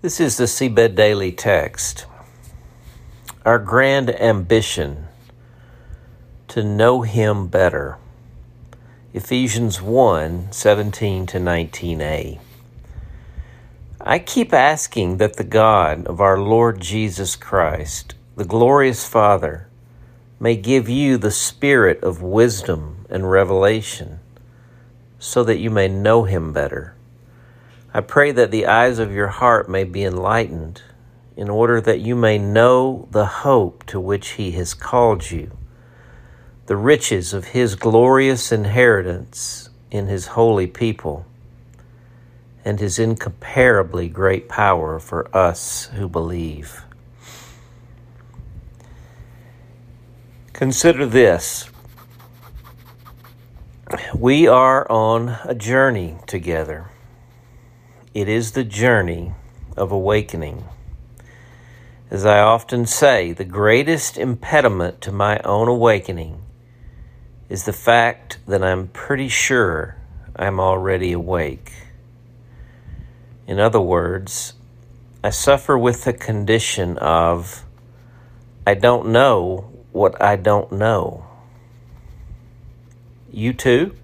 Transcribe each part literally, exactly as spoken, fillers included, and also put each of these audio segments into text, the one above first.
This is the Seabed Daily Text. Our grand ambition to know Him better. Ephesians one, seventeen to nineteen a. I keep asking that the God of our Lord Jesus Christ, the glorious Father, may give you the spirit of wisdom and revelation, so that you may know Him better. I pray that the eyes of your heart may be enlightened, in order that you may know the hope to which He has called you, the riches of His glorious inheritance in His holy people, and His incomparably great power for us who believe. Consider this. We are on a journey together. It is the journey of awakening. As I often say, the greatest impediment to my own awakening is the fact that I'm pretty sure I'm already awake. In other words, I suffer with the condition of, I don't know what I don't know. You too?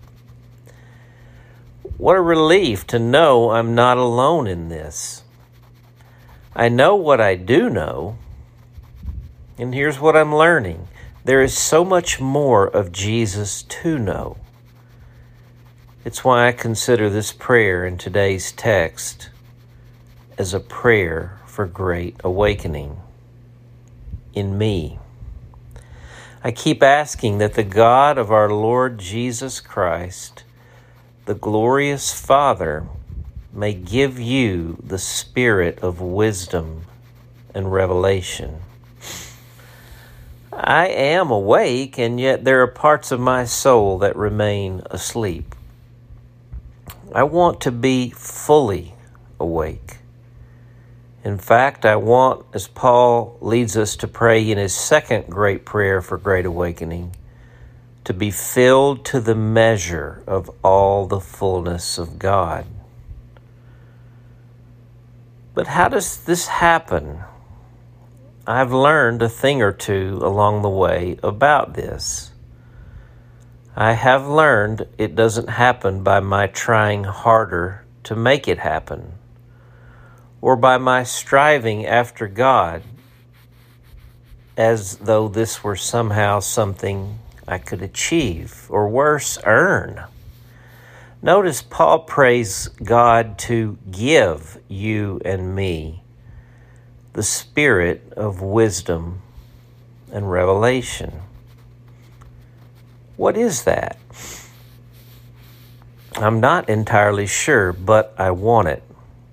What a relief to know I'm not alone in this. I know what I do know, and here's what I'm learning. There is so much more of Jesus to know. It's why I consider this prayer in today's text as a prayer for great awakening in me. I keep asking that the God of our Lord Jesus Christ, the glorious Father, may give you the spirit of wisdom and revelation. I am awake, and yet there are parts of my soul that remain asleep. I want to be fully awake. In fact, I want, as Paul leads us to pray in his second great prayer for great awakening, to be filled to the measure of all the fullness of God. But how does this happen? I've learned a thing or two along the way about this. I have learned it doesn't happen by my trying harder to make it happen, or by my striving after God as though this were somehow something I could achieve, or worse, earn. Notice Paul prays God to give you and me the spirit of wisdom and revelation. What is that? I'm not entirely sure, but I want it.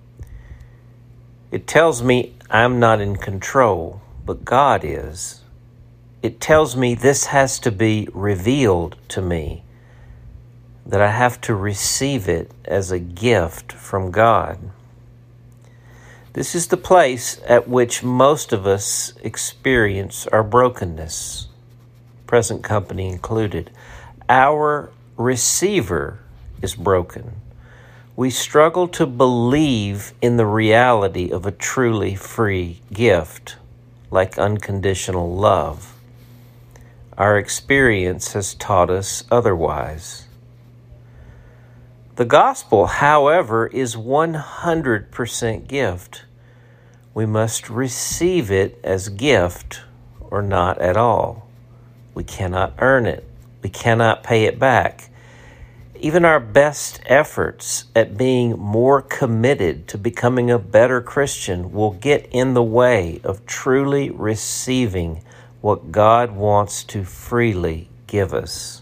It tells me I'm not in control, but God is. It tells me this has to be revealed to me, that I have to receive it as a gift from God. This is the place at which most of us experience our brokenness, present company included. Our receiver is broken. We struggle to believe in the reality of a truly free gift, like unconditional love. Our experience has taught us otherwise. The gospel, however, is one hundred percent gift. We must receive it as gift or not at all. We cannot earn it. We cannot pay it back. Even our best efforts at being more committed to becoming a better Christian will get in the way of truly receiving what God wants to freely give us.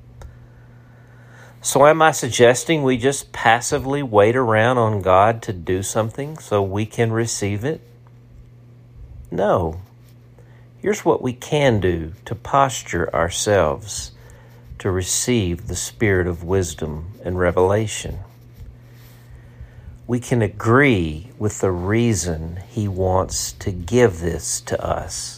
So am I suggesting we just passively wait around on God to do something so we can receive it? No. Here's what we can do to posture ourselves to receive the spirit of wisdom and revelation. We can agree with the reason He wants to give this to us,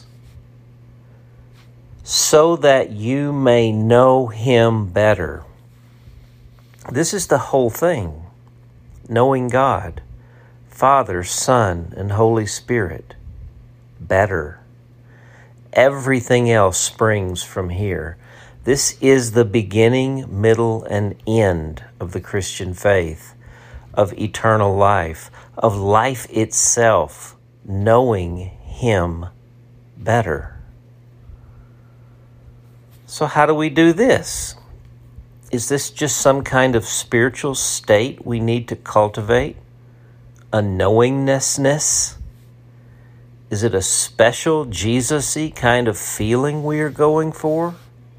so that you may know Him better. This is the whole thing, knowing God, Father, Son, and Holy Spirit better. Everything else springs from here. This is the beginning, middle, and end of the Christian faith, of eternal life, of life itself, knowing Him better. So how do we do this? Is this just some kind of spiritual state we need to cultivate? A knowingness? Is it a special Jesus-y kind of feeling we are going for?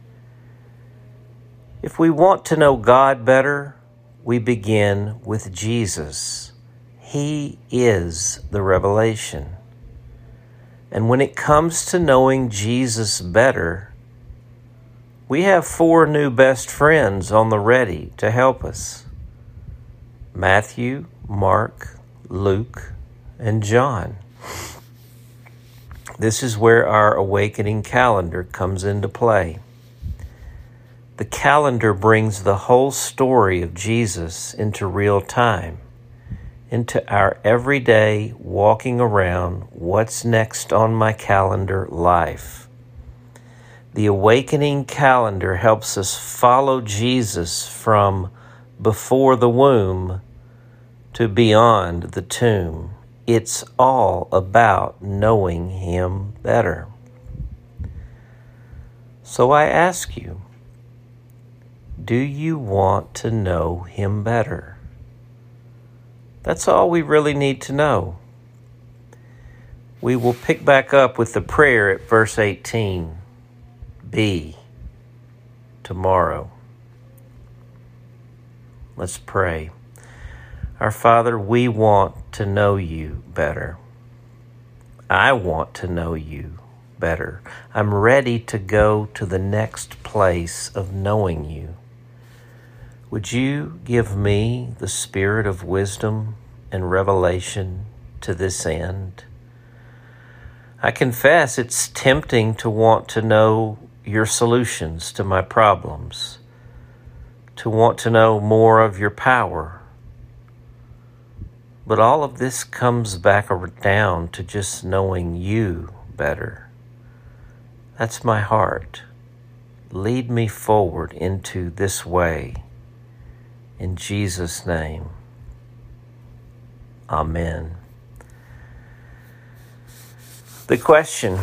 If we want to know God better, we begin with Jesus. He is the revelation. And when it comes to knowing Jesus better, we have four new best friends on the ready to help us: Matthew, Mark, Luke, and John. This is where our awakening calendar comes into play. The calendar brings the whole story of Jesus into real time, into our everyday walking around, what's next on my calendar life. The awakening calendar helps us follow Jesus from before the womb to beyond the tomb. It's all about knowing Him better. So I ask you, do you want to know Him better? That's all we really need to know. We will pick back up with the prayer at verse eighteen B tomorrow. Let's pray. Our Father, we want to know You better. I want to know You better. I'm ready to go to the next place of knowing You. Would You give me the spirit of wisdom and revelation to this end? I confess it's tempting to want to know Your solutions to my problems, to want to know more of Your power. But all of this comes back down to just knowing You better. That's my heart. Lead me forward into this way. In Jesus' name, amen. The question,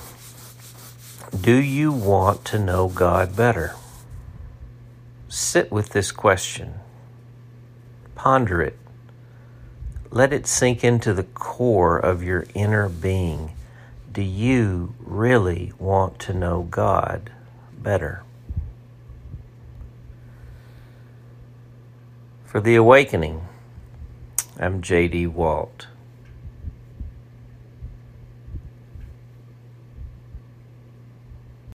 do you want to know God better? Sit with this question. Ponder it. Let it sink into the core of your inner being. Do you really want to know God better? For The Awakening, I'm J D Walt.